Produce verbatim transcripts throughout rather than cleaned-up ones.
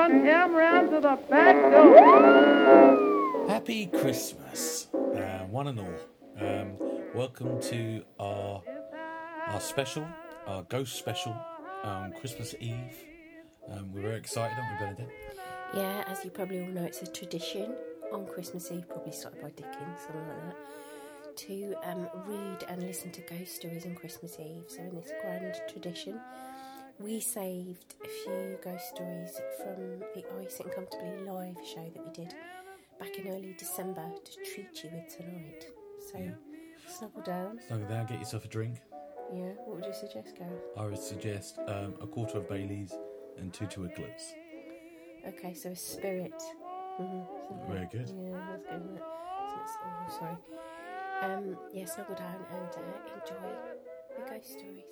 run him round to the back door. Happy Christmas, uh, one and all. Um, welcome to our our special, our ghost special, um, Christmas Eve. Um, we're very excited, aren't we, Bernadette? Yeah, as you probably all know, it's a tradition on Christmas Eve, probably started by Dickens, something like that, to um, read and listen to ghost stories on Christmas Eve. So in this grand tradition, we saved a few ghost stories from the Are You Sitting Comfortably live show that we did back in early December to treat you with tonight. So Yeah. snuggle down. Snuggle down, get yourself a drink. Yeah, what would you suggest, Gareth? I would suggest um, a quarter of Baileys and two Twiglets. Okay, so a spirit. Mm-hmm. Very good. Yeah, that's good, isn't it? So it's, oh, sorry. Um, yeah, snuggle down and uh, enjoy the ghost stories.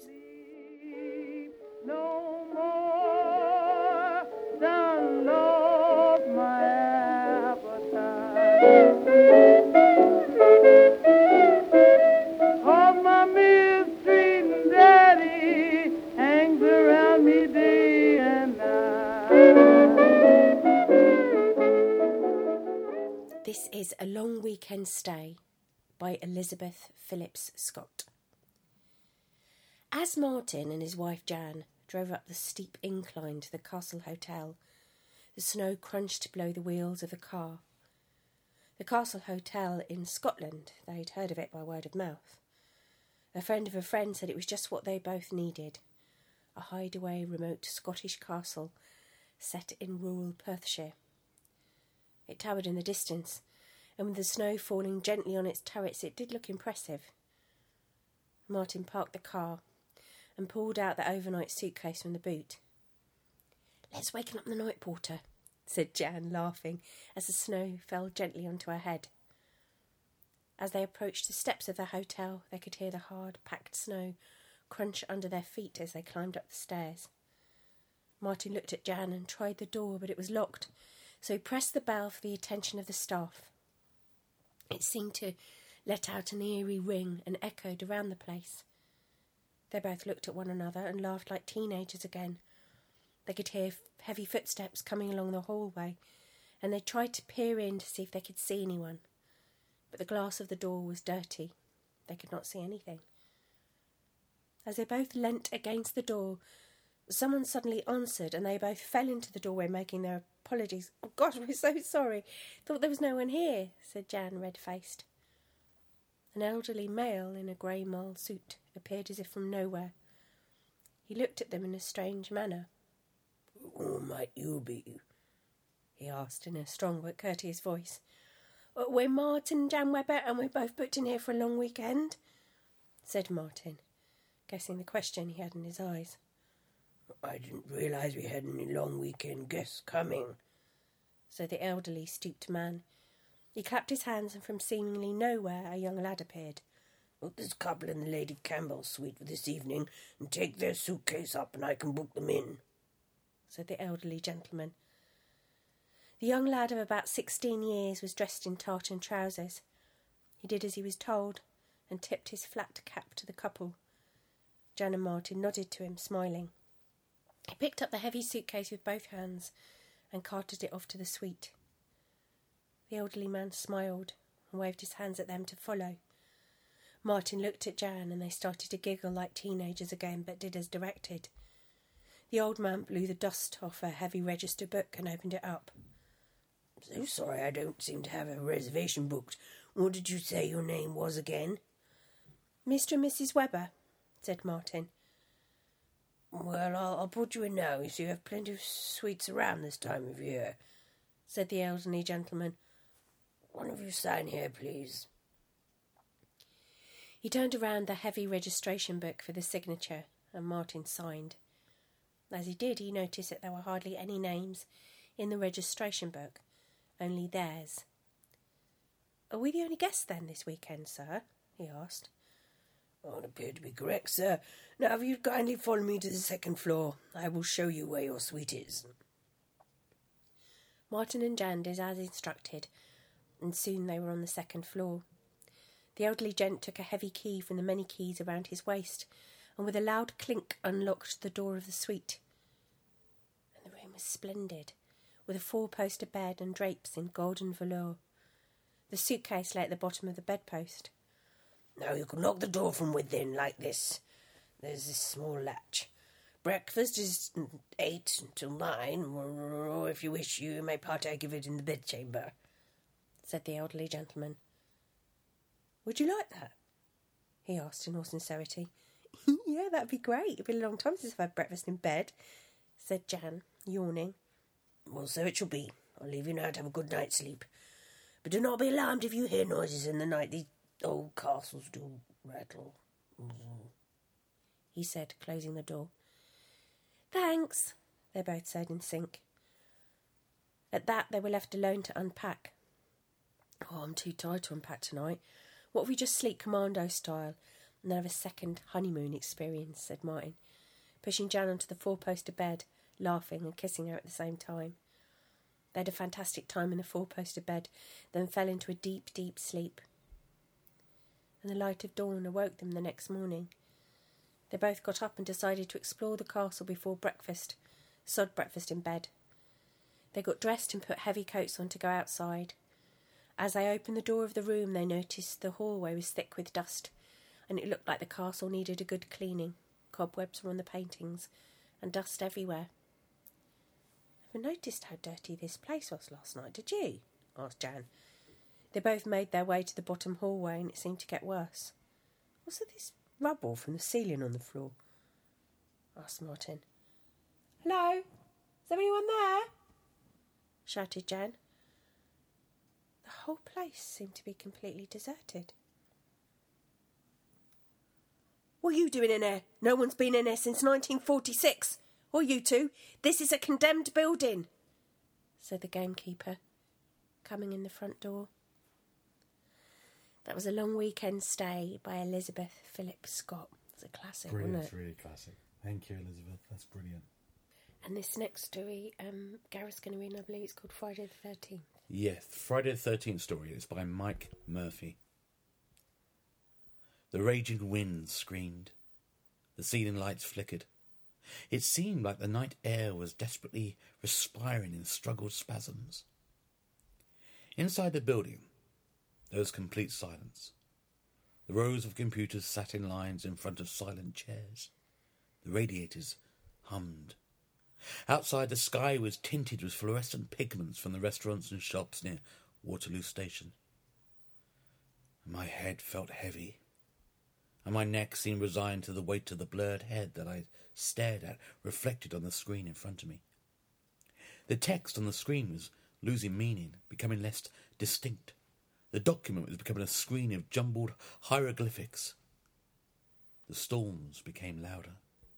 No more download my appetite. Oh, my mistreating daddy hangs around me day and night. This is A Long Weekend Stay by Elizabeth Phillips Scott. As Martin and his wife Jan drove up the steep incline to the Castle Hotel, the snow crunched below the wheels of the car. The Castle Hotel in Scotland, they'd heard of it by word of mouth. A friend of a friend said it was just what they both needed, a hideaway remote Scottish castle set in rural Perthshire. It towered in the distance, and with the snow falling gently on its turrets, it did look impressive. Martin parked the car and pulled out the overnight suitcase from the boot. "Let's waken up the night porter," said Jan, laughing, as the snow fell gently onto her head. As they approached the steps of the hotel, they could hear the hard, packed snow crunch under their feet as they climbed up the stairs. Martin looked at Jan and tried the door, but it was locked, so he pressed the bell for the attention of the staff. It seemed to let out an eerie ring and echoed around the place. They both looked at one another and laughed like teenagers again. They could hear heavy footsteps coming along the hallway, and they tried to peer in to see if they could see anyone. But the glass of the door was dirty. They could not see anything. As they both leant against the door, someone suddenly answered, and they both fell into the doorway, making their apologies. "Oh, gosh, we're so sorry. Thought there was no one here," said Jan, red-faced. An elderly male in a grey mull suit appeared as if from nowhere. He looked at them in a strange manner. "Who might you be?" he asked in a strong but courteous voice. "We're Martin and Jan Webber, and we're both booked in here for a long weekend," said Martin, guessing the question he had in his eyes. "I didn't realise we had any long weekend guests coming," said the elderly, stooped man. He clapped his hands, and from seemingly nowhere a young lad appeared. "Book this couple in the Lady Campbell suite for this evening, and take their suitcase up, and I can book them in," said the elderly gentleman. The young lad of about sixteen years was dressed in tartan trousers. He did as he was told, and tipped his flat cap to the couple. Jan and Martin nodded to him, smiling. He picked up the heavy suitcase with both hands and carted it off to the suite. The elderly man smiled and waved his hands at them to follow. Martin looked at Jan, and they started to giggle like teenagers again, but did as directed. The old man blew the dust off a heavy register book and opened it up. "So sorry, I don't seem to have a reservation booked. What did you say your name was again?" "Mister and Missus Webber," said Martin. "Well, I'll, I'll put you in now. You see, you have plenty of suites around this time of year," said the elderly gentleman. "One of you sign here, please." He turned around the heavy registration book for the signature, and Martin signed. As he did, he noticed that there were hardly any names in the registration book, only theirs. "Are we the only guests, then, this weekend, sir?" he asked. "It appeared to be correct, sir. Now, if you'd kindly follow me to the second floor, I will show you where your suite is." Martin and Jan did as instructed, and soon they were on the second floor. The elderly gent took a heavy key from the many keys around his waist, and with a loud clink unlocked the door of the suite. And the room was splendid, with a four-poster bed and drapes in golden velour. The suitcase lay at the bottom of the bedpost. Now you can lock the door from within like this. There's this small latch. Breakfast is eight until nine, or if you wish you may partake of it in the bedchamber, said the elderly gentleman. Would you like that? He asked in all sincerity. Yeah, that'd be great. It's been a long time since I've had breakfast in bed, said Jan, yawning. Well, so it shall be. I'll leave you now to have a good night's sleep. But do not be alarmed if you hear noises in the night. These old castles do rattle, he said, closing the door. Thanks, they both said in sync. At that, they were left alone to unpack. Oh, I'm too tired to unpack tonight. What if we just sleep commando style and then have a second honeymoon experience, said Martin, pushing Jan onto the four-poster bed, laughing and kissing her at the same time. They had a fantastic time in the four-poster bed, then fell into a deep, deep sleep. And the light of dawn awoke them the next morning. They both got up and decided to explore the castle before breakfast. Sod breakfast in bed. They got dressed and put heavy coats on to go outside. As they opened the door of the room, they noticed the hallway was thick with dust, and it looked like the castle needed a good cleaning. Cobwebs were on the paintings, and dust everywhere. Never noticed how dirty this place was last night, did you? Asked Jan. They both made their way to the bottom hallway, and it seemed to get worse. Was there this rubble from the ceiling on the floor? Asked Martin. Hello? Is there anyone there? Shouted Jan. The whole place seemed to be completely deserted. What are you doing in here? No one's been in here since nineteen forty-six. Or you two. This is a condemned building, said the gamekeeper, coming in the front door. That was A Long Weekend Stay by Elizabeth Phillips Scott. It's a classic, Brilliant, wasn't it? Really classic. Thank you, Elizabeth. That's brilliant. And this next story, um, Gareth's going to read, and I believe it's called Friday the thirteenth. Yes, Friday the thirteenth story is by Mike Murphy. The raging wind screamed. The ceiling lights flickered. It seemed like the night air was desperately respiring in struggled spasms. Inside the building, there was complete silence. The rows of computers sat in lines in front of silent chairs. The radiators hummed. Outside, the sky was tinted with fluorescent pigments from the restaurants and shops near Waterloo Station. My head felt heavy, and my neck seemed resigned to the weight of the blurred head that I stared at, reflected on the screen in front of me. The text on the screen was losing meaning, becoming less distinct. The document was becoming a screen of jumbled hieroglyphics. The storms became louder.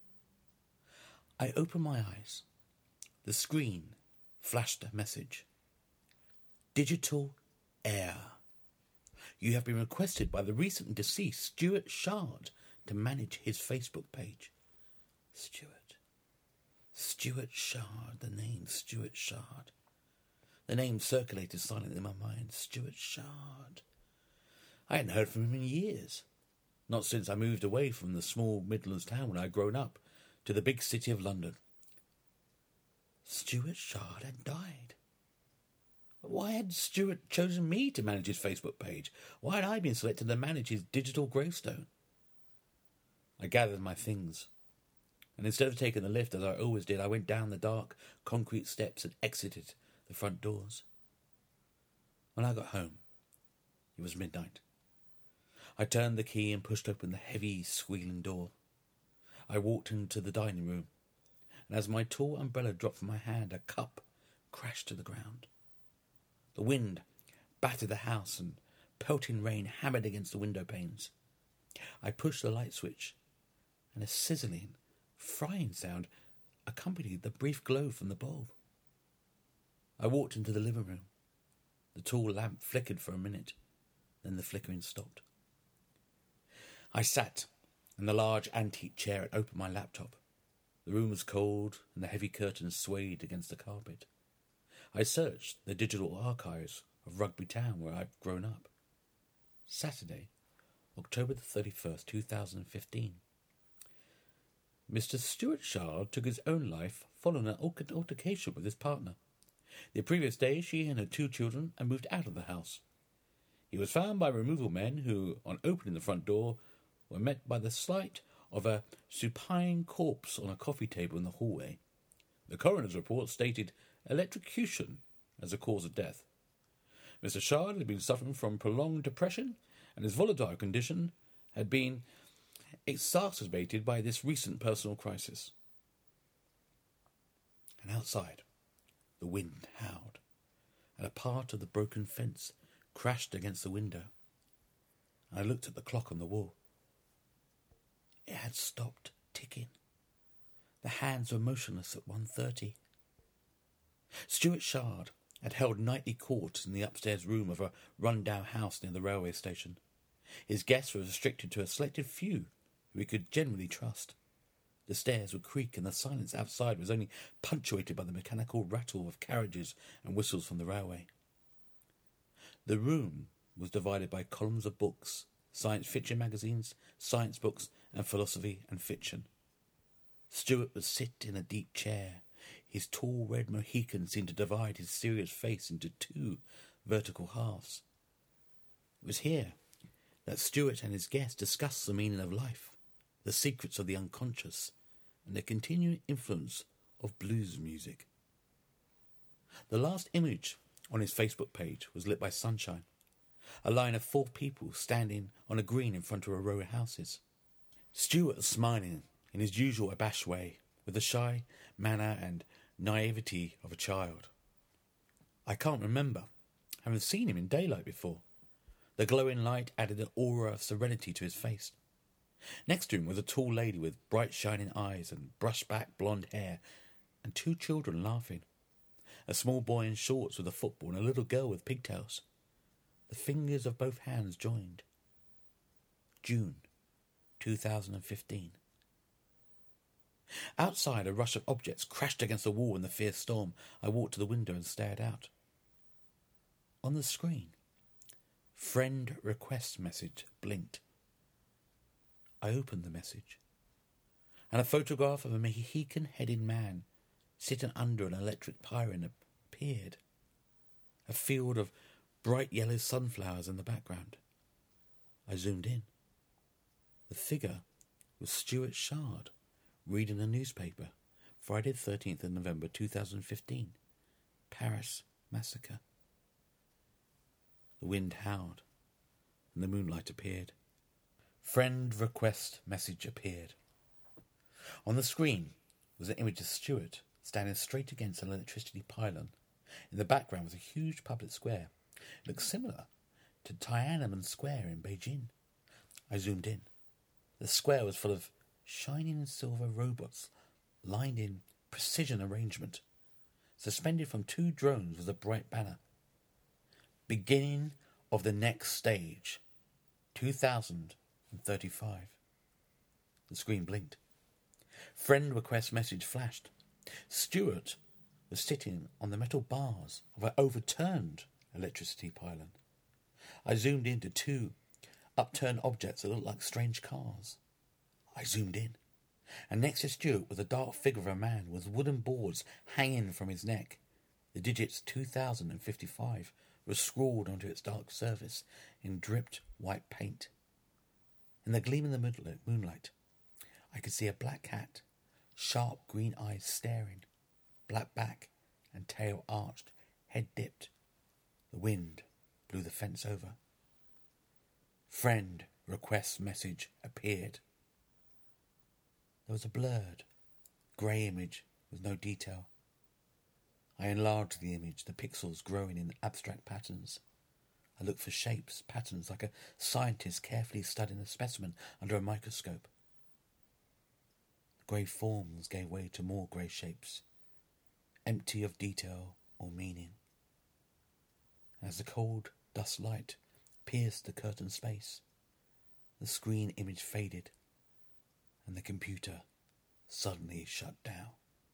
I opened my eyes. The screen flashed a message. Digital Air. You have been requested by the recently deceased Stuart Shard to manage his Facebook page. Stuart. Stuart Shard. The name Stuart Shard. The name circulated silently in my mind. Stuart Shard. I hadn't heard from him in years. Not since I moved away from the small Midlands town when I had grown up to the big city of London. Stuart Shard had died. Why had Stuart chosen me to manage his Facebook page? Why had I been selected to manage his digital gravestone? I gathered my things, and instead of taking the lift as I always did, I went down the dark concrete steps and exited the front doors. When I got home, it was midnight. I turned the key and pushed open the heavy, squealing door. I walked into the dining room, and as my tall umbrella dropped from my hand, a cup crashed to the ground. The wind battered the house, and pelting rain hammered against the window panes. I pushed the light switch, and a sizzling, frying sound accompanied the brief glow from the bulb. I walked into the living room. The tall lamp flickered for a minute, then the flickering stopped. I sat in the large antique chair and opened my laptop. The room was cold, and the heavy curtains swayed against the carpet. I searched the digital archives of Rugby Town, where I've grown up. Saturday, October the thirty-first, two thousand fifteen. Mister Stuart Shard took his own life following an altercation with his partner. The previous day, she and her two children had moved out of the house. He was found by removal men who, on opening the front door, were met by the sight of a supine corpse on a coffee table in the hallway. The coroner's report stated electrocution as a cause of death. Mister Shard had been suffering from prolonged depression, and his volatile condition had been exacerbated by this recent personal crisis. And outside, the wind howled, and a part of the broken fence crashed against the window. I looked at the clock on the wall. It had stopped ticking. The hands were motionless at one thirty. Stuart Shard had held nightly court in the upstairs room of a run-down house near the railway station. His guests were restricted to a selected few who he could generally trust. The stairs would creak, and the silence outside was only punctuated by the mechanical rattle of carriages and whistles from the railway. The room was divided by columns of books, science fiction magazines, science books, and philosophy and fiction. Stuart would sit in a deep chair. His tall red Mohican seemed to divide his serious face into two vertical halves. It was here that Stuart and his guests discussed the meaning of life, the secrets of the unconscious, and the continuing influence of blues music. The last image on his Facebook page was lit by sunshine, a line of four people standing on a green in front of a row of houses. Stuart was smiling in his usual abashed way, with the shy manner and naivety of a child. I can't remember having seen him in daylight before. The glowing light added an aura of serenity to his face. Next to him was a tall lady with bright shining eyes and brush-back blonde hair, and two children laughing. A small boy in shorts with a football and a little girl with pigtails. The fingers of both hands joined. June two thousand fifteen. Outside, a rush of objects crashed against the wall in the fierce storm. I walked to the window and stared out. On the screen, friend request message blinked. I opened the message, and a photograph of a Mohican-headed man sitting under an electric pylon appeared. A field of bright yellow sunflowers in the background. I zoomed in. The figure was Stuart Shard, reading a newspaper, Friday the thirteenth of November two thousand fifteen. Paris Massacre. The wind howled, and the moonlight appeared. Friend request message appeared. On the screen was an image of Stuart standing straight against an electricity pylon. In the background was a huge public square. It looked similar to Tiananmen Square in Beijing. I zoomed in. The square was full of shining silver robots, lined in precision arrangement. Suspended from two drones was a bright banner. Beginning of the next stage, two thousand thirty-five. The screen blinked. Friend request message flashed. Stuart was sitting on the metal bars of an overturned electricity pylon. I zoomed into two upturned objects that looked like strange cars. I zoomed in, and next to Stuart was a dark figure of a man with wooden boards hanging from his neck. The digits two thousand fifty-five were scrawled onto its dark surface in dripped white paint. In the gleam of the moonlight, I could see a black cat, sharp green eyes staring, black back and tail arched, head dipped. The wind blew the fence over. Friend request message appeared. There was a blurred, grey image with no detail. I enlarged the image, the pixels growing in abstract patterns. I looked for shapes, patterns, like a scientist carefully studying a specimen under a microscope. The grey forms gave way to more grey shapes, empty of detail or meaning. As the cold dust light pierced the curtain space, the screen image faded, and the computer suddenly shut down.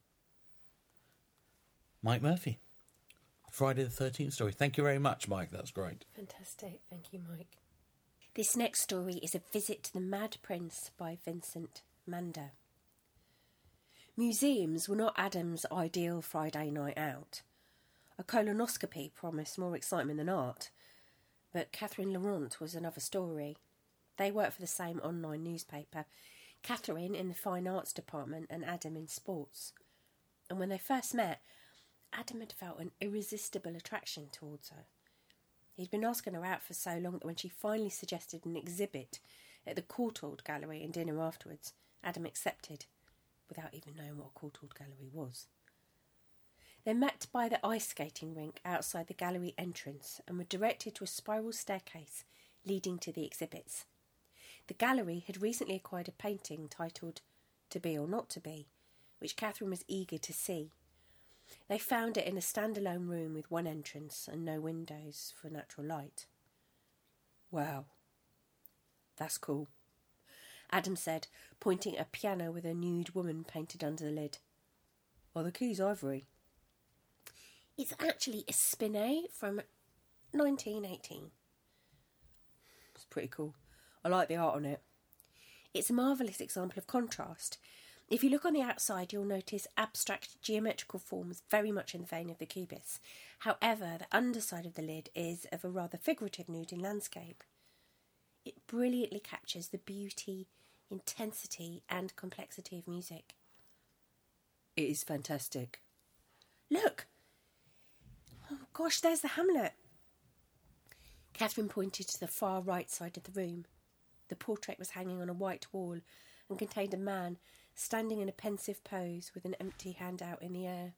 Mike Murphy, Friday the thirteenth story. Thank you very much, Mike. That's great. Fantastic. Thank you, Mike. This next story is A Visit to the Mad Prince by Vincent Mander. Museums were not Adam's ideal Friday night out. A colonoscopy promised more excitement than art, but Catherine Laurent was another story. They worked for the same online newspaper, Catherine in the fine arts department and Adam in sports. And when they first met, Adam had felt an irresistible attraction towards her. He'd been asking her out for so long that when she finally suggested an exhibit at the Courtauld Gallery and dinner afterwards, Adam accepted, without even knowing what a Courtauld Gallery was. They met by the ice skating rink outside the gallery entrance and were directed to a spiral staircase leading to the exhibits. The gallery had recently acquired a painting titled To Be or Not to Be, which Catherine was eager to see. They found it in a standalone room with one entrance and no windows for natural light. "Wow, that's cool," Adam said, pointing at a piano with a nude woman painted under the lid. "Are the keys ivory?" "It's actually a Spinet from nineteen eighteen. It's pretty cool. I like the art on it. It's a marvellous example of contrast. If you look on the outside, you'll notice abstract geometrical forms very much in the vein of the Cubists. However, the underside of the lid is of a rather figurative nude in landscape. It brilliantly captures the beauty, intensity and complexity of music." "It is fantastic." "Look! Oh gosh, there's the Hamlet." Catherine pointed to the far right side of the room. The portrait was hanging on a white wall and contained a man standing in a pensive pose with an empty hand out in the air.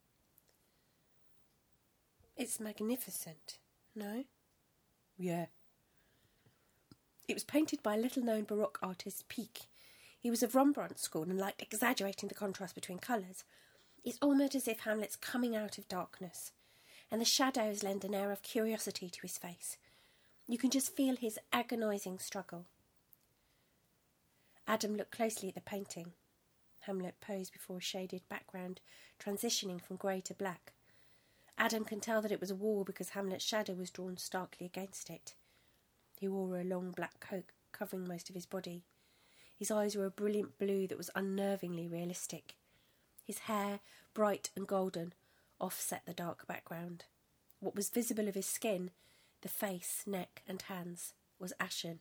"It's magnificent, no?" "Yeah." "It was painted by a little-known Baroque artist, Pique. He was of Rembrandt school and liked exaggerating the contrast between colours. It's almost as if Hamlet's coming out of darkness, and the shadows lend an air of curiosity to his face. You can just feel his agonising struggle." Adam looked closely at the painting. Hamlet posed before a shaded background, transitioning from grey to black. Adam can tell that it was a wall because Hamlet's shadow was drawn starkly against it. He wore a long black coat covering most of his body. His eyes were a brilliant blue that was unnervingly realistic. His hair, bright and golden, offset the dark background. What was visible of his skin, the face, neck and hands, was ashen.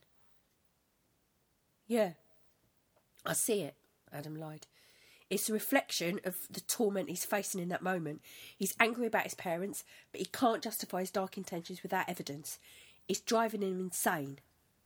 "Yeah, I see it," Adam lied. "It's a reflection of the torment he's facing in that moment. He's angry about his parents, but he can't justify his dark intentions without evidence. It's driving him insane."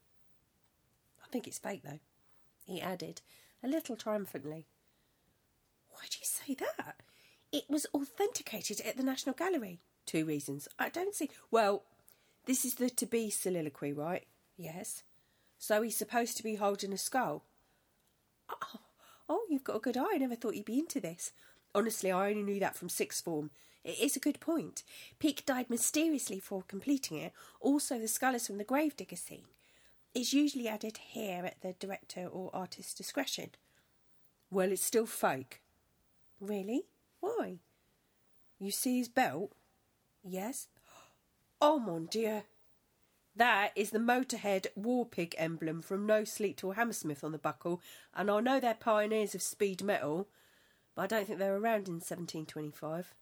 "I think it's fake, though," he added, a little triumphantly. "Why do you say that? It was authenticated at the National Gallery." "Two reasons. I don't see..." "Well, this is the To Be soliloquy, right?" "Yes." "So he's supposed to be holding a skull?" Oh, oh, you've got a good eye. I never thought you'd be into this. Honestly, I only knew that from sixth form. It is a good point. Pique died mysteriously before completing it. Also, the skull is from the gravedigger scene. It's usually added here at the director or artist's discretion." "Well, it's still fake." "Really? Why?" "You see his belt?" "Yes." "Oh, mon Dieu. That is the Motorhead War Pig emblem from No Sleep Till Hammersmith on the buckle, and I know they're pioneers of speed metal, but I don't think they were around in seventeen twenty-five.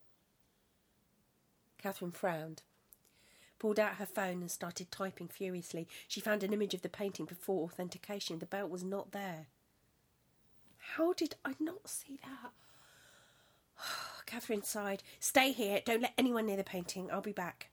Catherine frowned, pulled out her phone and started typing furiously. She found an image of the painting before authentication. The belt was not there. How did I not see that? Catherine sighed. "Stay here. Don't let anyone near the painting. I'll be back."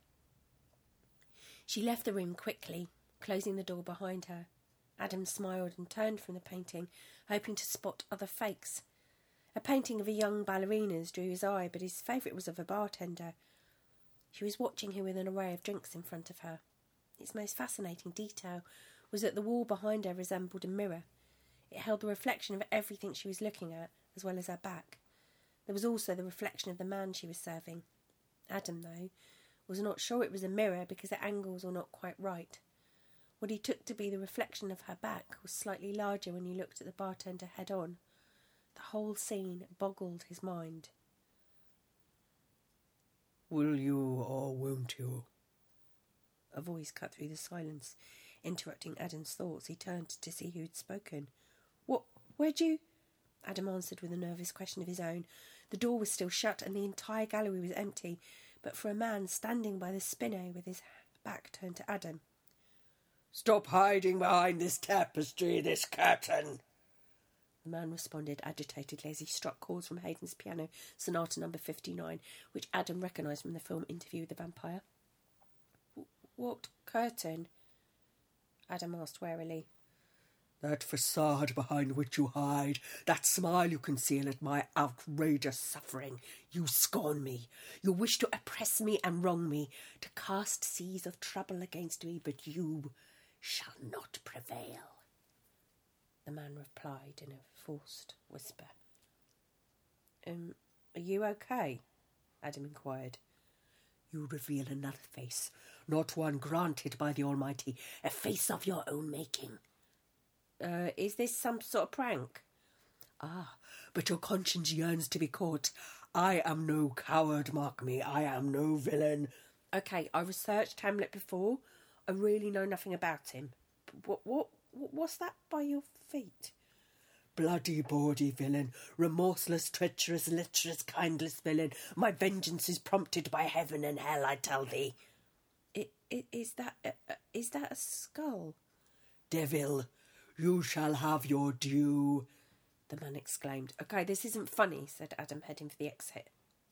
She left the room quickly, closing the door behind her. Adam smiled and turned from the painting, hoping to spot other fakes. A painting of a young ballerina's drew his eye, but his favourite was of a bartender. She was watching him with an array of drinks in front of her. Its most fascinating detail was that the wall behind her resembled a mirror. It held the reflection of everything she was looking at, as well as her back. There was also the reflection of the man she was serving. Adam, though, was not sure it was a mirror because the angles were not quite right. What he took to be the reflection of her back was slightly larger when he looked at the bartender head-on. The whole scene boggled his mind. "Will you or won't you?" A voice cut through the silence, interrupting Adam's thoughts. He turned to see who had spoken. "What? Where'd you—" Adam answered with a nervous question of his own. The door was still shut and the entire gallery was empty, but for a man standing by the spinner with his back turned to Adam. "Stop hiding behind this tapestry, this curtain." The man responded agitatedly as he struck chords from Haydn's piano, Sonata number fifty-nine, which Adam recognised from the film Interview with the Vampire. "What curtain?" Adam asked warily. "That facade behind which you hide, that smile you conceal at my outrageous suffering. You scorn me. You wish to oppress me and wrong me, to cast seas of trouble against me, but you shall not prevail," the man replied in a forced whisper. Um, are you okay? Adam inquired. "You reveal another face, not one granted by the Almighty, a face of your own making." Uh, is this some sort of prank? "Ah, but your conscience yearns to be caught. I am no coward, mark me. I am no villain." Okay, I researched Hamlet before. I really know nothing about him. What, what, what's that by your feet? "Bloody, bawdy villain, remorseless, treacherous, lecherous, kindless villain, my vengeance is prompted by heaven and hell, I tell thee." It, it, is that uh, is that a skull? "Devil, you shall have your due," the man exclaimed. Okay, this isn't funny, said Adam, heading for the exit.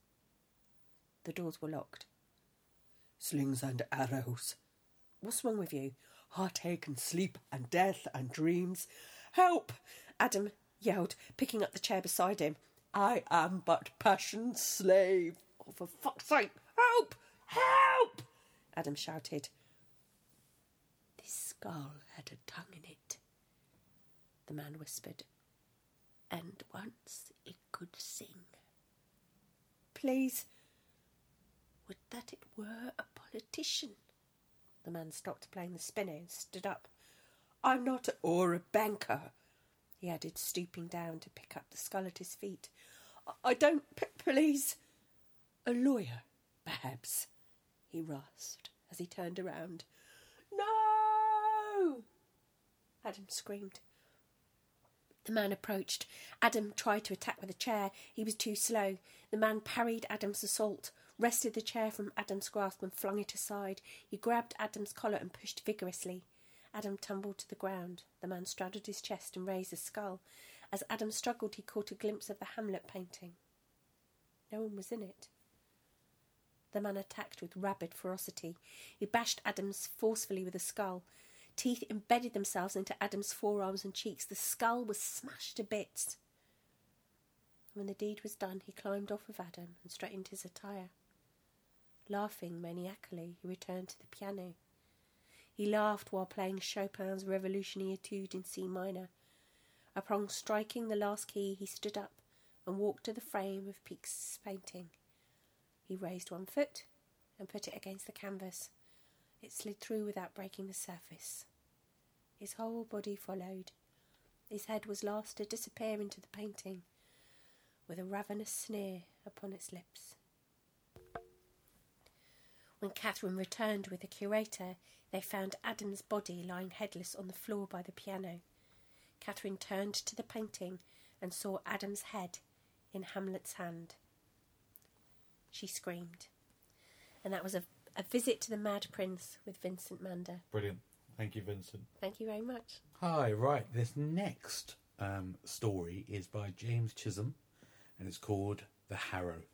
The doors were locked. "Slings and arrows." What's wrong with you? "Heartache and sleep and death and dreams. Help!" Adam yelled, picking up the chair beside him. "I am but passion's slave." "Oh, for fuck's sake, help! Help!" Adam shouted. "This skull had a tongue in it," the man whispered, "and once it could sing." Please. "Would that it were a politician." The man stopped playing the spinner and stood up. "I'm not a, or a banker," he added, stooping down to pick up the skull at his feet. I don't, p- please. "A lawyer, perhaps," he rasped as he turned around. "No!" Adam screamed. The man approached. Adam tried to attack with a chair. He was too slow. The man parried Adam's assault, wrested the chair from Adam's grasp and flung it aside. He grabbed Adam's collar and pushed vigorously. Adam tumbled to the ground. The man straddled his chest and raised the skull. As Adam struggled, he caught a glimpse of the Hamlet painting. No one was in it. The man attacked with rabid ferocity. He bashed Adams forcefully with the skull. Teeth embedded themselves into Adam's forearms and cheeks. The skull was smashed to bits. When the deed was done, he climbed off of Adam and straightened his attire. Laughing maniacally, he returned to the piano. He laughed while playing Chopin's Revolutionary Etude in C minor. Upon striking the last key, he stood up and walked to the frame of Peake's painting. He raised one foot and put it against the canvas. It slid through without breaking the surface. His whole body followed. His head was last to disappear into the painting, with a ravenous sneer upon its lips. When Catherine returned with the curator, they found Adam's body lying headless on the floor by the piano. Catherine turned to the painting and saw Adam's head in Hamlet's hand. She screamed. And that was a, a visit to the Mad Prince with Vincent Mander. Brilliant. Thank you, Vincent. Thank you very much. Hi, right. This next um, story is by James Chisholm, and it's called The Harrow.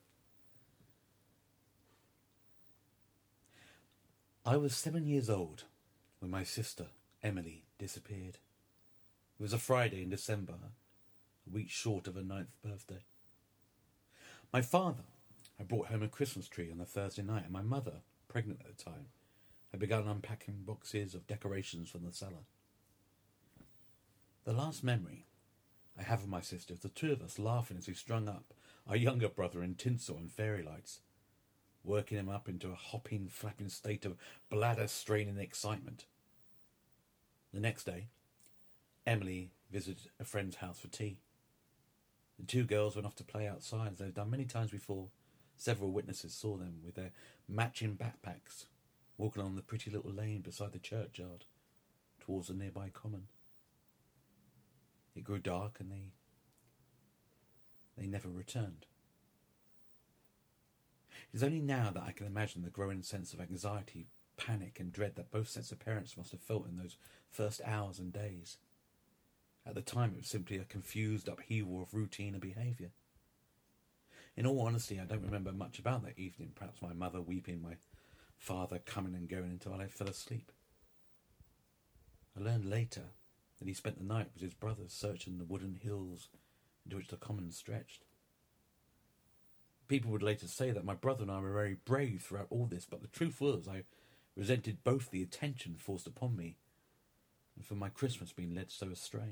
I was seven years old when my sister, Emily, disappeared. It was a Friday in December, a week short of her ninth birthday. My father had brought home a Christmas tree on a Thursday night, and my mother, pregnant at the time, had begun unpacking boxes of decorations from the cellar. The last memory I have of my sister is the two of us laughing as we strung up our younger brother in tinsel and fairy lights, working him up into a hopping, flapping state of bladder-straining excitement. The next day, Emily visited a friend's house for tea. The two girls went off to play outside, as they had done many times before. Several witnesses saw them with their matching backpacks, walking along the pretty little lane beside the churchyard, towards the nearby common. It grew dark, and they they never returned. It is only now that I can imagine the growing sense of anxiety, panic and dread that both sets of parents must have felt in those first hours and days. At the time, it was simply a confused upheaval of routine and behaviour. In all honesty, I don't remember much about that evening, perhaps my mother weeping, my father coming and going until I fell asleep. I learned later that he spent the night with his brothers searching the wooded hills into which the common stretched. People would later say that my brother and I were very brave throughout all this, but the truth was I resented both the attention forced upon me and for my Christmas being led so astray.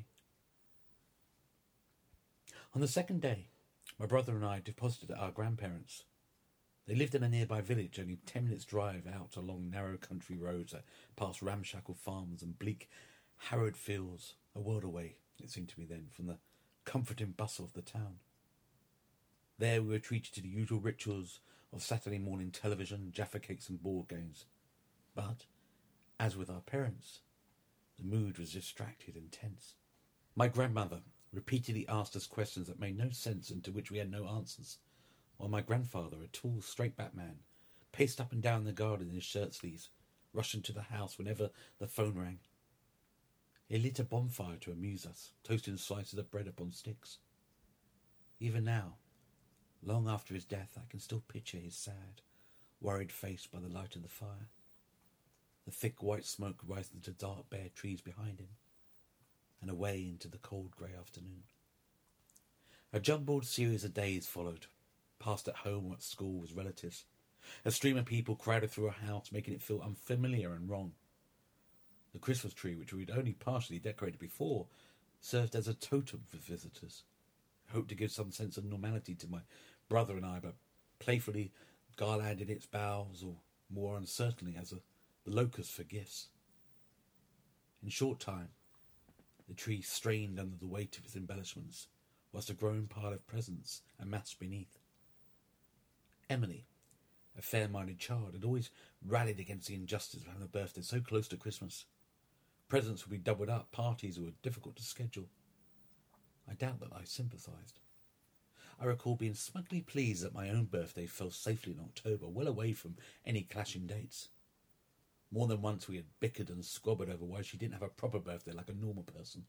On the second day, my brother and I deposited at our grandparents'. They lived in a nearby village, only ten minutes' drive out along narrow country roads that passed ramshackle farms and bleak, harrowed fields, a world away, it seemed to me then, from the comforting bustle of the town. There we were treated to the usual rituals of Saturday morning television, Jaffa cakes and board games. But, as with our parents, the mood was distracted and tense. My grandmother repeatedly asked us questions that made no sense and to which we had no answers, while my grandfather, a tall, straight-backed man, paced up and down the garden in his shirt-sleeves, rushing to the house whenever the phone rang. He lit a bonfire to amuse us, toasting slices of bread upon sticks. Even now, long after his death, I can still picture his sad, worried face by the light of the fire, the thick white smoke rising to dark bare trees behind him, and away into the cold grey afternoon. A jumbled series of days followed, passed at home or at school with relatives. A stream of people crowded through our house, making it feel unfamiliar and wrong. The Christmas tree, which we'd only partially decorated before, served as a totem for visitors. I hoped to give some sense of normality to my brother and I, but playfully garlanded its boughs, or more uncertainly as a, the locust for gifts. In short time, the tree strained under the weight of its embellishments, whilst a growing pile of presents amassed beneath. Emily, a fair-minded child, had always rallied against the injustice of having a birthday so close to Christmas. Presents would be doubled up, parties were difficult to schedule. I doubt that I sympathised. I recall being smugly pleased that my own birthday fell safely in October, well away from any clashing dates. More than once we had bickered and squabbled over why she didn't have a proper birthday like a normal person.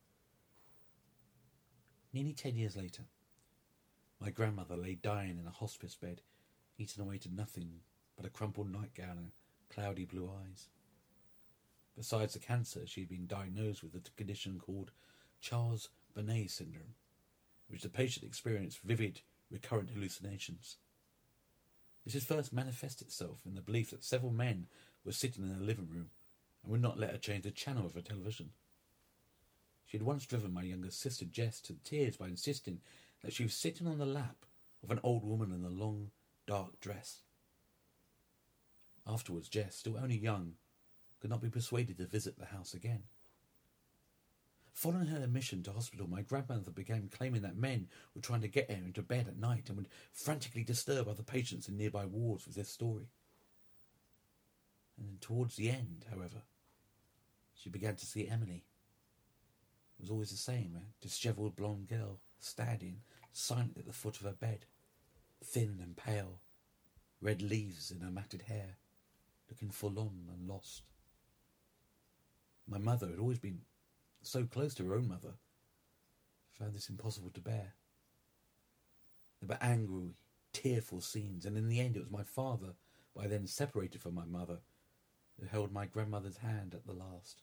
Nearly ten years later, my grandmother lay dying in a hospice bed, eating away to nothing but a crumpled nightgown and cloudy blue eyes. Besides the cancer, she had been diagnosed with a condition called Charles-Bonnet syndrome, which the patient experienced vivid, recurrent hallucinations. This had first manifested itself in the belief that several men were sitting in her living room and would not let her change the channel of her television. She had once driven my younger sister Jess to tears by insisting that she was sitting on the lap of an old woman in a long, dark dress. Afterwards, Jess, still only young, could not be persuaded to visit the house again. Following her admission to hospital, my grandmother began claiming that men were trying to get her into bed at night and would frantically disturb other patients in nearby wards with their story. And then towards the end, however, she began to see Emily. It was always the same, a dishevelled blonde girl, standing silent at the foot of her bed, thin and pale, red leaves in her matted hair, looking forlorn and lost. My mother had always been so close to her own mother, found this impossible to bear. There were angry, tearful scenes, and in the end it was my father, by then separated from my mother, who held my grandmother's hand at the last.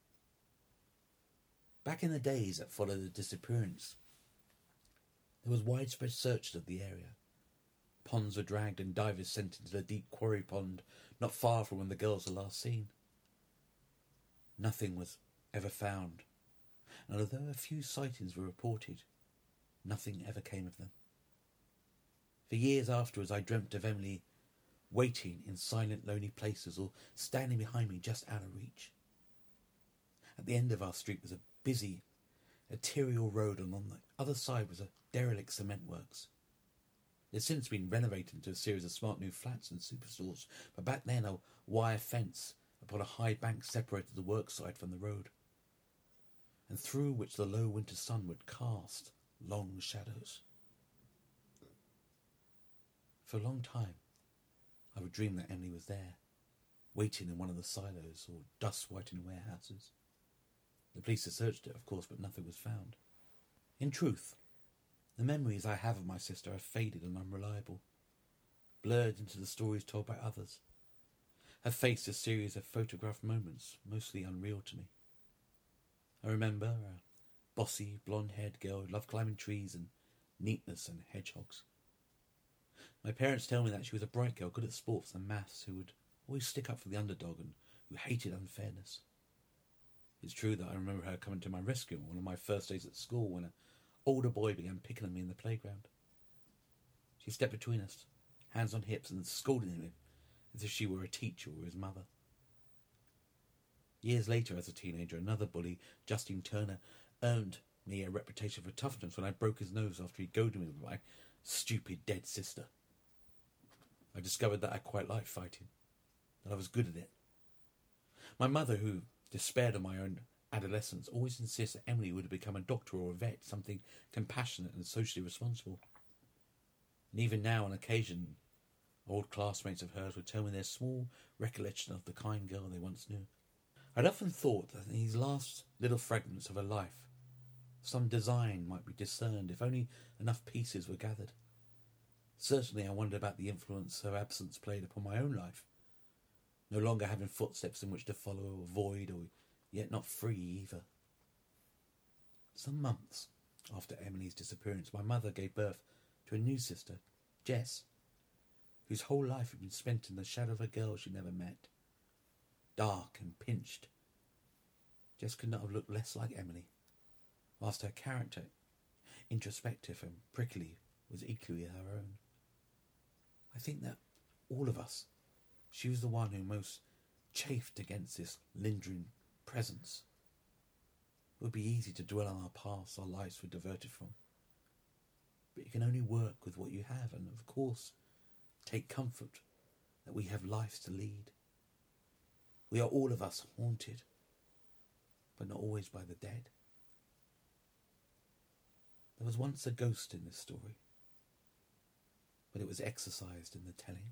Back in the days that followed the disappearance, there was widespread search of the area. Ponds were dragged and divers sent into the deep quarry pond not far from when the girls were last seen. Nothing was ever found, and although a few sightings were reported, nothing ever came of them. For years afterwards I dreamt of Emily waiting in silent, lonely places or standing behind me just out of reach. At the end of our street was a busy, arterial road, and on the other side was a derelict cement works. It had since been renovated into a series of smart new flats and superstores, but back then a wire fence upon a high bank separated the worksite from the road, and through which the low winter sun would cast long shadows. For a long time I would dream that Emily was there, waiting in one of the silos or dust-whitened warehouses. The police had searched it, of course, but nothing was found. In truth, the memories I have of my sister are faded and unreliable, blurred into the stories told by others. Her face a series of photographed moments, mostly unreal to me. I remember a bossy, blonde-haired girl who loved climbing trees and neatness and hedgehogs. My parents tell me that she was a bright girl, good at sports and maths, who would always stick up for the underdog and who hated unfairness. It's true that I remember her coming to my rescue on one of my first days at school when an older boy began picking on me in the playground. She stepped between us, hands on hips, and scolded him as if she were a teacher or his mother. Years later, as a teenager, another bully, Justine Turner, earned me a reputation for toughness when I broke his nose after he goaded me with my stupid dead sister. I discovered that I quite liked fighting, that I was good at it. My mother, who despaired of my own adolescence, always insists that Emily would have become a doctor or a vet, something compassionate and socially responsible. And even now, on occasion, old classmates of hers would tell me their small recollection of the kind girl they once knew. I'd often thought that in these last little fragments of her life, some design might be discerned if only enough pieces were gathered. Certainly I wondered about the influence her absence played upon my own life, no longer having footsteps in which to follow or avoid, or yet not free either. Some months after Emily's disappearance, my mother gave birth to a new sister, Jess, whose whole life had been spent in the shadow of a girl she never met. Dark and pinched, Jess could not have looked less like Emily, whilst her character, introspective and prickly, was equally her own. I think that all of us, she was the one who most chafed against this lingering presence. It would be easy to dwell on our past our lives were diverted from. But you can only work with what you have, and of course take comfort that we have lives to lead. We are all of us haunted, but not always by the dead. There was once a ghost in this story, but it was exorcised in the telling.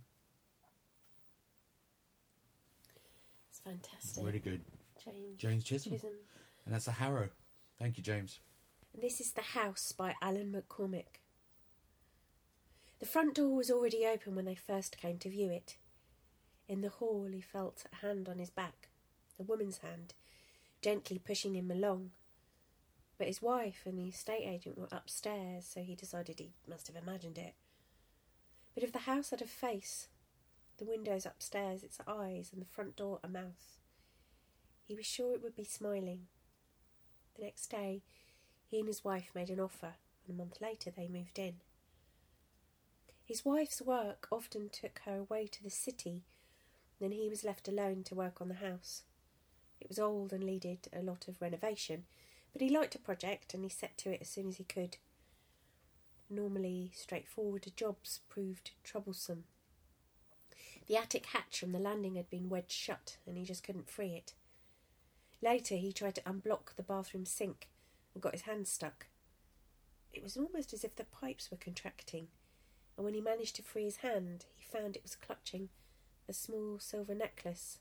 It's fantastic. Really good. James, James Chisholm. Chisholm. And that's a Harrow. Thank you, James. And this is The House by Alan McCormick. The front door was already open when they first came to view it. In the hall he felt a hand on his back, a woman's hand, gently pushing him along. But his wife and the estate agent were upstairs, so he decided he must have imagined it. But if the house had a face, the windows upstairs its eyes, and the front door a mouth, he was sure it would be smiling. The next day he and his wife made an offer, and a month later they moved in. His wife's work often took her away to the city, then he was left alone to work on the house. It was old and needed a lot of renovation, but he liked the project and he set to it as soon as he could. Normally straightforward jobs proved troublesome. The attic hatch from the landing had been wedged shut and he just couldn't free it. Later he tried to unblock the bathroom sink and got his hand stuck. It was almost as if the pipes were contracting, and when he managed to free his hand, he found it was clutching a small silver necklace.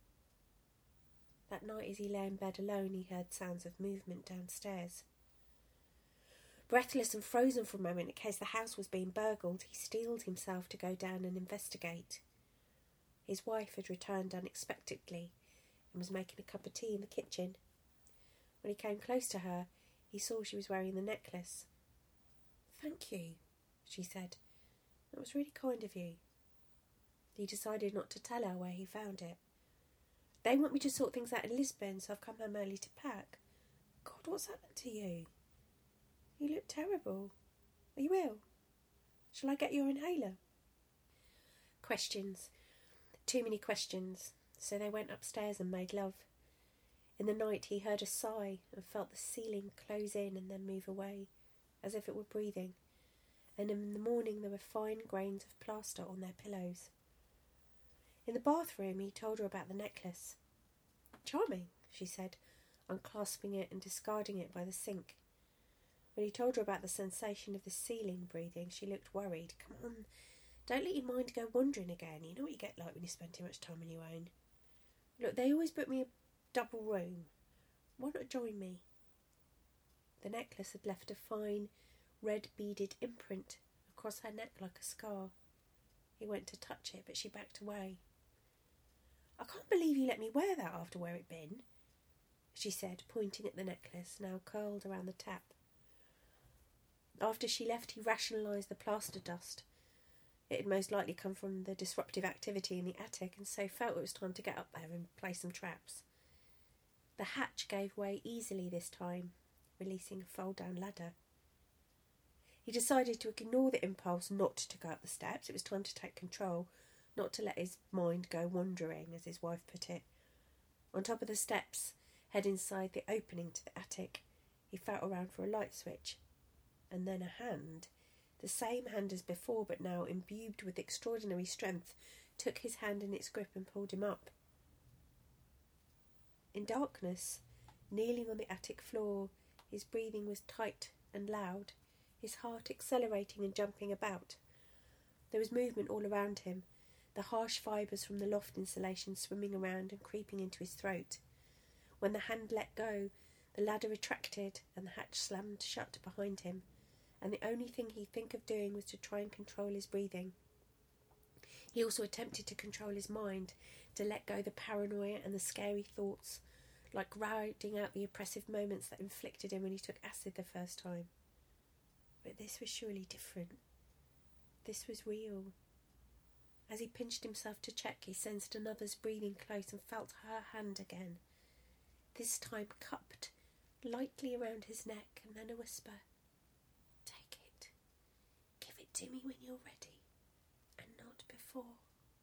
That night as he lay in bed alone, he heard sounds of movement downstairs. Breathless and frozen for a moment in case the house was being burgled, he steeled himself to go down and investigate. His wife had returned unexpectedly and was making a cup of tea in the kitchen. When he came close to her, he saw she was wearing the necklace. "Thank you," she said. "That was really kind of you." He decided not to tell her where he found it. "They want me to sort things out in Lisbon, so I've come home early to pack." "God, what's happened to you? You look terrible. Are you ill? Shall I get your inhaler?" Questions. Too many questions. So they went upstairs and made love. In the night he heard a sigh and felt the ceiling close in and then move away, as if it were breathing. And in the morning there were fine grains of plaster on their pillows. In the bathroom he told her about the necklace. "Charming," she said, unclasping it and discarding it by the sink. When he told her about the sensation of the ceiling breathing, she looked worried. "Come on, Don't let your mind go wandering again. You know what you get like when you spend too much time on your own. Look, they always book me a double room. Why not join me? The necklace had left a fine, red beaded imprint across her neck like a scar. He went to touch it, but she backed away. I can't believe you let me wear that after where it been, she said, pointing at the necklace, now curled around the tap. After she left, he rationalised the plaster dust. It had most likely come from the disruptive activity in the attic, and so felt it was time to get up there and play some traps. The hatch gave way easily this time, releasing a fold-down ladder. He decided to ignore the impulse not to go up the steps. It was time to take control, not to let his mind go wandering, as his wife put it. On top of the steps, head inside the opening to the attic, he felt around for a light switch. And then a hand, the same hand as before but now imbued with extraordinary strength, took his hand in its grip and pulled him up. In darkness, kneeling on the attic floor, his breathing was tight and loud, his heart accelerating and jumping about. There was movement all around him, the harsh fibres from the loft insulation swimming around and creeping into his throat. When the hand let go, the ladder retracted and the hatch slammed shut behind him, and the only thing he'd think of doing was to try and control his breathing. He also attempted to control his mind, to let go the paranoia and the scary thoughts, like riding out the oppressive moments that inflicted him when he took acid the first time. But this was surely different. This was real. As he pinched himself to check, he sensed another's breathing close and felt her hand again, this time cupped lightly around his neck, and then a whisper, "Take it. Give it to me when you're ready, and not before."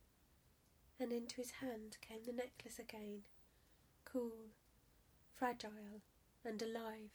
And into his hand came the necklace again, cool, fragile, and alive.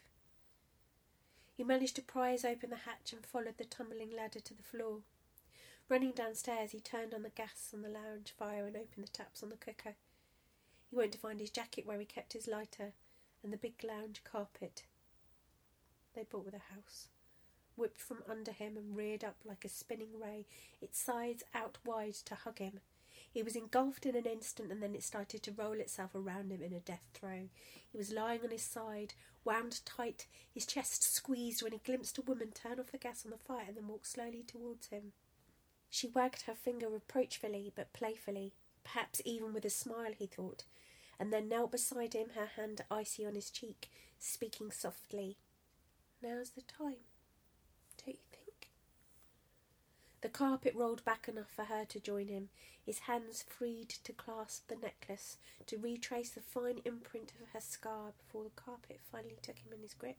He managed to prise open the hatch and followed the tumbling ladder to the floor. Running downstairs, he turned on the gas on the lounge fire and opened the taps on the cooker. He went to find his jacket where he kept his lighter and the big lounge carpet they bought with a house, whipped from under him and reared up like a spinning ray, its sides out wide to hug him. He was engulfed in an instant, and then it started to roll itself around him in a death throe. He was lying on his side, wound tight, his chest squeezed, when he glimpsed a woman turn off the gas on the fire and then walk slowly towards him. She wagged her finger reproachfully but playfully, perhaps even with a smile, he thought, and then knelt beside him, her hand icy on his cheek, speaking softly. "Now's the time, don't you think?" The carpet rolled back enough for her to join him, his hands freed to clasp the necklace, to retrace the fine imprint of her scar before the carpet finally took him in his grip.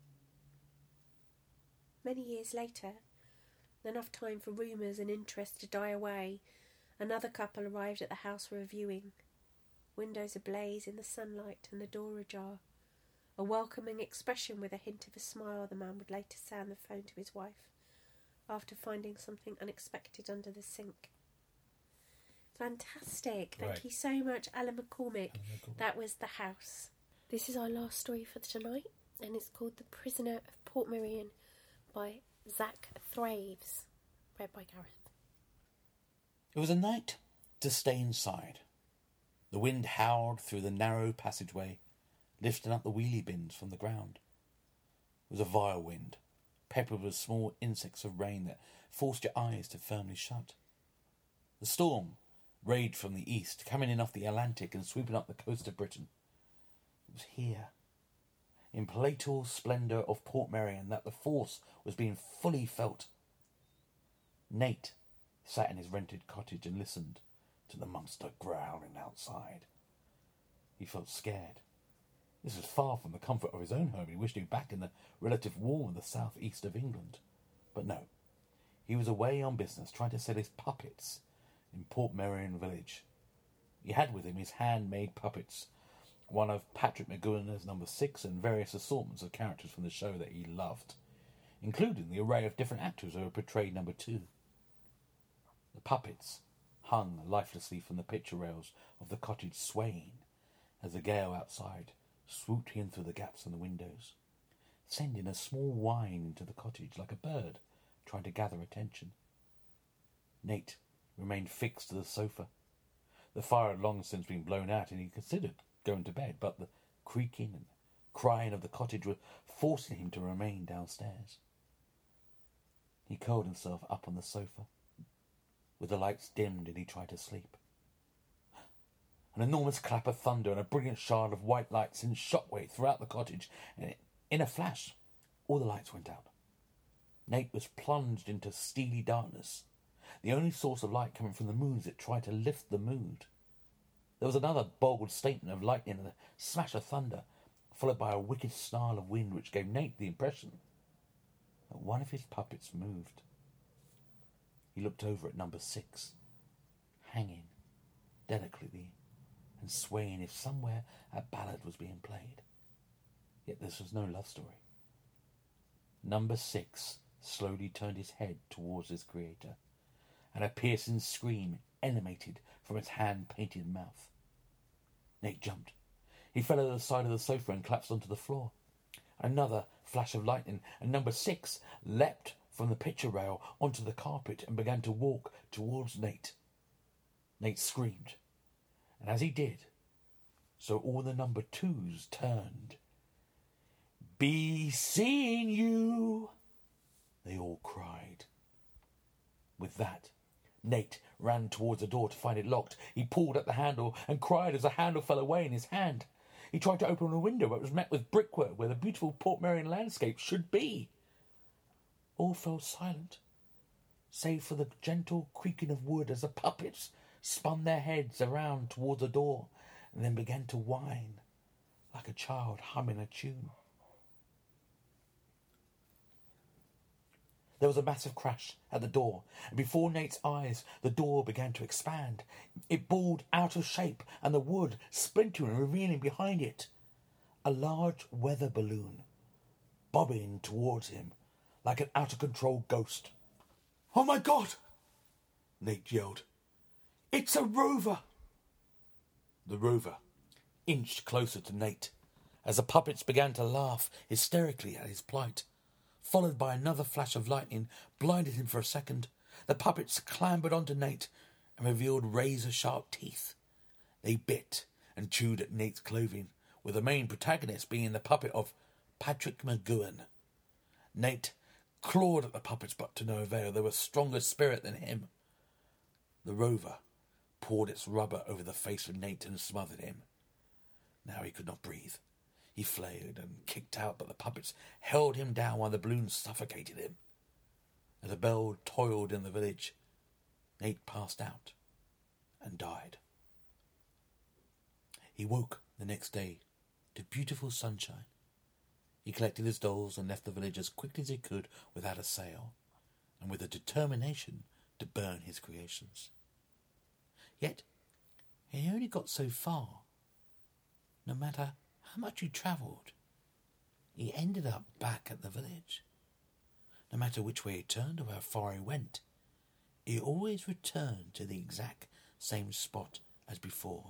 Many years later, enough time for rumours and interest to die away, another couple arrived at the house for a viewing. Windows ablaze in the sunlight and the door ajar. A welcoming expression with a hint of a smile, the man would later say on the phone to his wife, after finding something unexpected under the sink. Fantastic. Thank Right. you so much, Alan McCormick. Alan McCormick. That was The House. This is our last story for tonight, and it's called The Prisoner of Portmeirion by Zach Thraves, read by Gareth. It was a night to stay inside. The wind howled through the narrow passageway, lifting up the wheelie bins from the ground. It was a vile wind, peppered with small insects of rain that forced your eyes to firmly shut. The storm raged from the east, coming in off the Atlantic and sweeping up the coast of Britain. It was here, in palatal splendour of Portmeirion, that the force was being fully felt. Nate sat in his rented cottage and listened to the monster growling outside. He felt scared. This was far from the comfort of his own home. He wished he was back in the relative warmth of the south-east of England. But no, he was away on business, trying to sell his puppets in Portmeirion village. He had with him his handmade puppets, one of Patrick McGowan as number six, and various assortments of characters from the show that he loved, including the array of different actors who had portrayed number two. The puppets hung lifelessly from the picture rails of the cottage, swaying as the gale outside swooped in through the gaps in the windows, sending a small whine into the cottage like a bird trying to gather attention. Nate remained fixed to the sofa. The fire had long since been blown out, and he considered going to bed, but the creaking and crying of the cottage were forcing him to remain downstairs. He curled himself up on the sofa. With the lights dimmed, and he tried to sleep. An enormous clap of thunder and a brilliant shard of white light sent shockwave throughout the cottage, and in a flash, all the lights went out. Nate was plunged into steely darkness, the only source of light coming from the moon as it tried to lift the mood. There was another bold statement of lightning and a smash of thunder, followed by a wicked snarl of wind which gave Nate the impression that one of his puppets moved. He looked over at number six, hanging delicately and swaying as if somewhere a ballad was being played. Yet this was no love story. Number six slowly turned his head towards his creator, and a piercing scream emanated from its hand-painted mouth. Nate jumped. He fell over the side of the sofa and collapsed onto the floor. Another flash of lightning, and number six leapt from the picture rail onto the carpet and began to walk towards Nate. Nate screamed, and as he did, so all the number twos turned. "Be seeing you!" they all cried. With that, Nate ran towards the door to find it locked. He pulled at the handle and cried as the handle fell away in his hand. He tried to open a window, but was met with brickwork where the beautiful Portmeirion landscape should be. All fell silent, save for the gentle creaking of wood as the puppets spun their heads around towards the door and then began to whine like a child humming a tune. There was a massive crash at the door, and before Nate's eyes the door began to expand. It balled out of shape, and the wood splintering and revealing behind it a large weather balloon bobbing towards him like an out-of-control ghost. "Oh my God!" Nate yelled. "It's a rover!" The rover inched closer to Nate as the puppets began to laugh hysterically at his plight. Followed by another flash of lightning, blinded him for a second. The puppets clambered onto Nate and revealed razor-sharp teeth. They bit and chewed at Nate's clothing, with the main protagonist being the puppet of Patrick McGowan. Nate clawed at the puppets, but to no avail. They were stronger spirit than him. The rover poured its rubber over the face of Nate and smothered him. Now he could not breathe. He flailed and kicked out, but the puppets held him down while the balloon suffocated him. As a bell tolled in the village, Nate passed out and died. He woke the next day to beautiful sunshine. He collected his dolls and left the village as quickly as he could without a sail, and with a determination to burn his creations. Yet he only got so far. No matter how much he travelled, he ended up back at the village. No matter which way he turned or how far he went, he always returned to the exact same spot as before.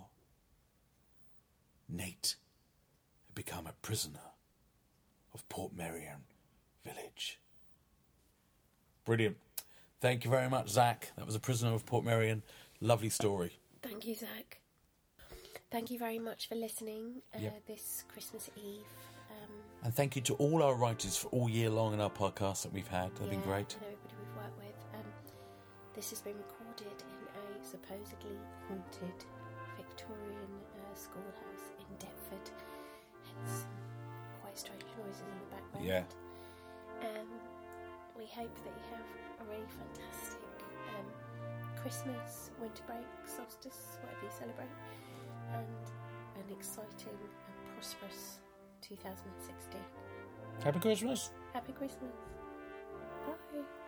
Nate had become a prisoner of Portmeirion Village. Brilliant. Thank you very much, Zach. That was A Prisoner of Portmeirion. Lovely story. Thank you, Zach. Thank you very much for listening uh, Yep. this Christmas Eve. Um, And thank you to all our writers for all year long in our podcasts that we've had. They've yeah, been great. And everybody we've worked with. Um, this has been recorded in a supposedly haunted Victorian uh, schoolhouse in Deptford. Hence quite strange noises in the background. Yeah. Um, we hope that you have a really fantastic um, Christmas, winter break, solstice, whatever you celebrate, and an exciting and prosperous two thousand sixteen. Happy Christmas. Happy Christmas. Bye.